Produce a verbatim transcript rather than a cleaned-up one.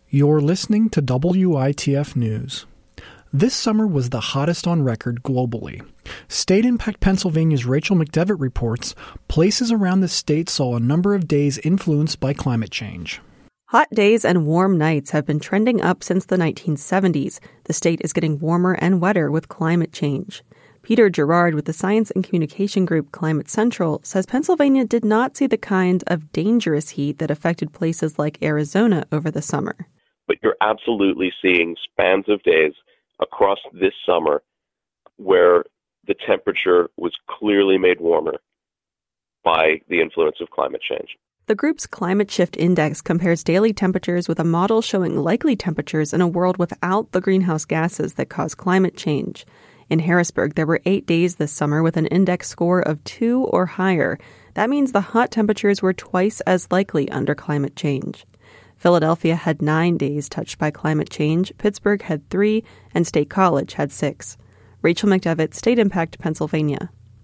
You're listening to W I T F News. This summer was the hottest on record globally. State Impact Pennsylvania's Rachel McDevitt reports places around the state saw a number of days influenced by climate change. Hot days and warm nights have been trending up since the nineteen seventies. The state is getting warmer and wetter with climate change. Peter Gerard with the science and communication group Climate Central says Pennsylvania did not see the kind of dangerous heat that affected places like Arizona over the summer. But you're absolutely seeing spans of days across this summer where the temperature was clearly made warmer by the influence of climate change. The group's Climate Shift Index compares daily temperatures with a model showing likely temperatures in a world without the greenhouse gases that cause climate change. In Harrisburg, there were eight days this summer with an index score of two or higher. That means the hot temperatures were twice as likely under climate change. Philadelphia had nine days touched by climate change, Pittsburgh had three, and State College had six. Rachel McDevitt, State Impact, Pennsylvania.